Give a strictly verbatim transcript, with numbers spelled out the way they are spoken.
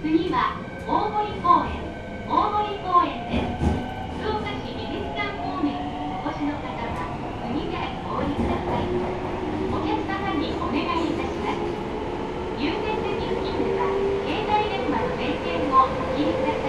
次は大森公園、大森公園です。福岡市美術館方面にお越しの方は次でお降りください。お客様にお願いいたします。優先席付近では携帯電話の電源をお切りください。